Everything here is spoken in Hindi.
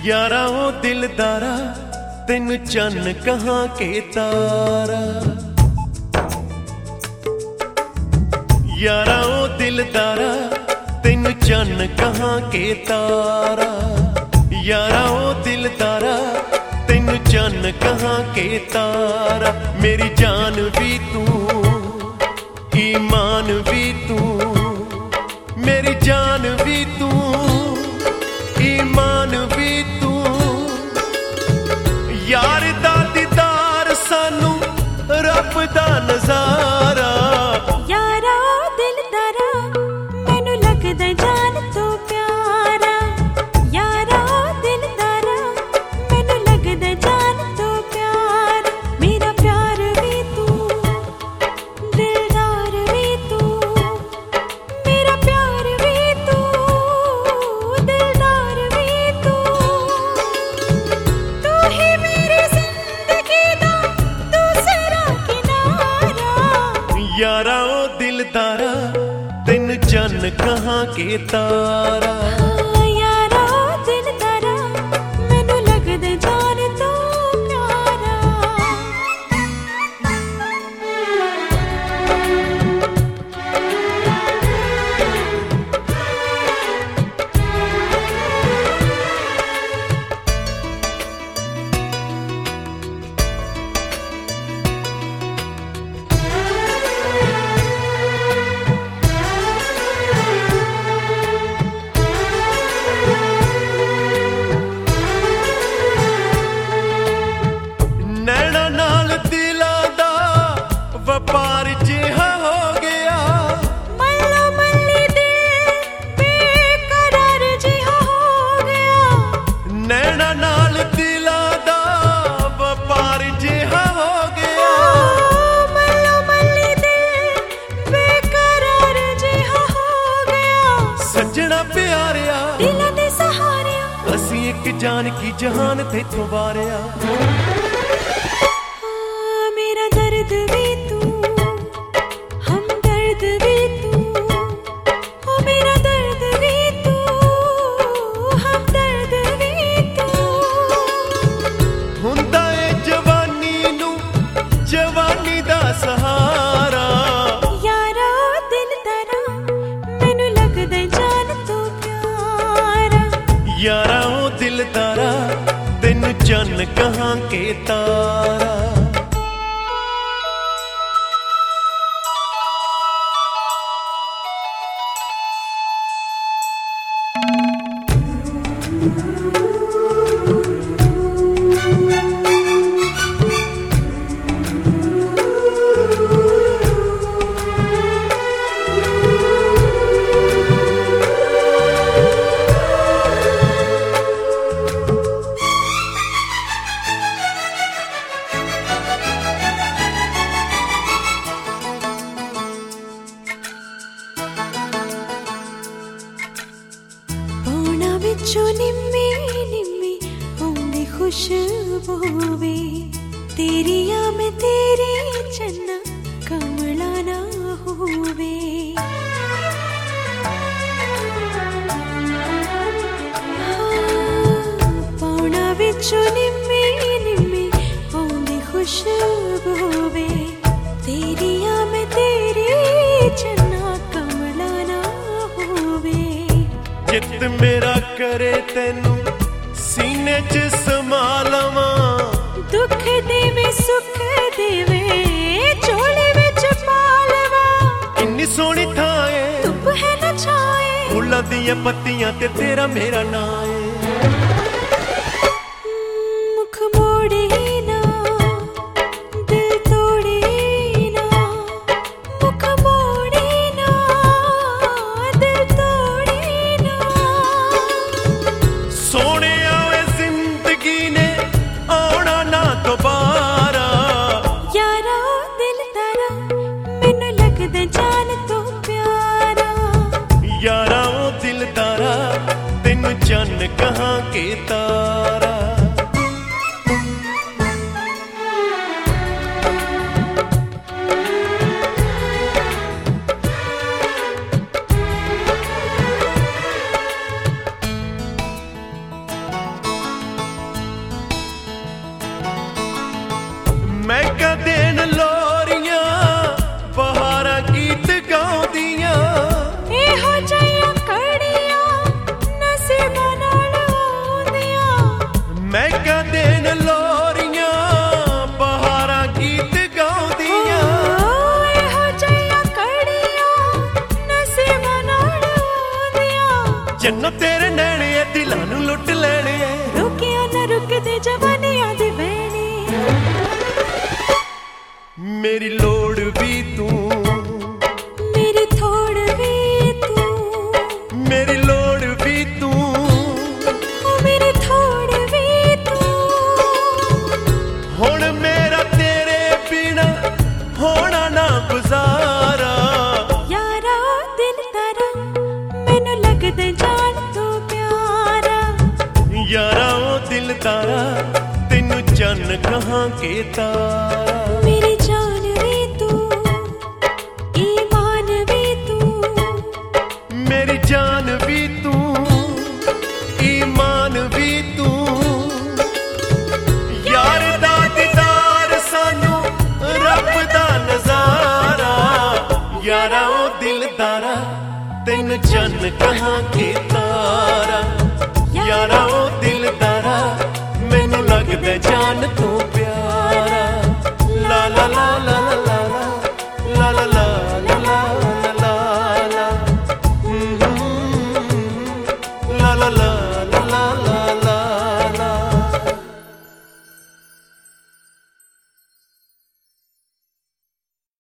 यारा ओ दिलदारा तेन चन्न कहाँ के तारा। यारा ओ दिलदारा तेन चन्न कहाँ के तारा। यारा ओ दिलदारा तेन चन्न कहाँ के तारा। मेरी जान भी तू ईमान भी तू, मेरी जान भी तू ईमान भी तू। यार दा दीदार सानू रब दा नजारा। यारा दिलदारा मैनू लगदा जान तो प्यारा। यारा दिलदारा मैनू लगदा जान तो प्यारा। मेरा प्यार भी तू दिलदार भी तू, मेरा प्यार भी तू दिलदार भी तू। तू ही मेरी जिंदगी दा दूसरा किनारा। यारा ओ दिलदारा तेन चन्न कहाँ के तारा। यारा दिलदारा मैनू लगदा जान तो प्यारा। नैना नाल दिला दा वपार जिहा हो गया। मल्लो मल्ली दिल बेकरार जिहा हो गया। नैना नाल दिला दा वपार जिहा हो गया। मल्लो मल्ली दिल बेकरार जिहा हो गया। सजना प्यारिया दिलां दे सहारिया असी एक जान की जहान तेथों वारिया। मेरा दर्द भी तू हम दर्द भी तू। ओ मेरा दर्द भी तू हम दर्द भी तू। हुंदा ए जवानी नू जवानी दा सहारा। यारा दिलदारा मैनू लगदा जान तो प्यारा। यारा ओ दिलदारा तेन चन्न कहाँ के तारा। पौना विचों निम्मी निम्मी आउंदी खुशबू वे। तेरी या मैं तेरी चन्ना कमला ना होवे। पौना विचों निम्मी निम्मी आउंदी खुशबू वे। तेरी या मैं तेरी चन्ना कमला ना होवे। जित मेरा करे तेनू सीने च समा लवां। दुख देवे सुख देवे झोली विच पा लवां। इन्नी सोहनी थां ऐ धुप है न छाए फुल्लां दियां पत्तियां ते तेरा मेरा नां ऐ। मुख मोड़े ना दिल तोड़े ना। मुख मोड़े ना दिल तोड़े ना। सोने आवे जिंदगी ने आना ना दोबारा। यारा दिलदारा मैनू लगदा जान तो प्यारा। यारा ओ दिलदारा तेन चन्न कहाँ के तारा। जन्नो तेरे नैने दिलां नू लुट लेने रुकिया ना रुकदे जवानियां दे वैने मेरी लोड़ भी तू मेरी थोड़ भी तू मेरी लोड़ भी तू ओ मेरी थोड़ भी तू हुण मेरा तेरे बिना होना ना गुजारा यारा दिल तारा मैनू लगदे जान तू प्यारा यारा ओ दिल तारा तेनू चन्न कहां के तारा मेरी जान भी तू ईमान भी तू मेरी जान भी तू ईमान भी तू यार दा दीदार सानू रब दा नजारा यारा ओ दिलदारा तेनू चन्न कहां के तारा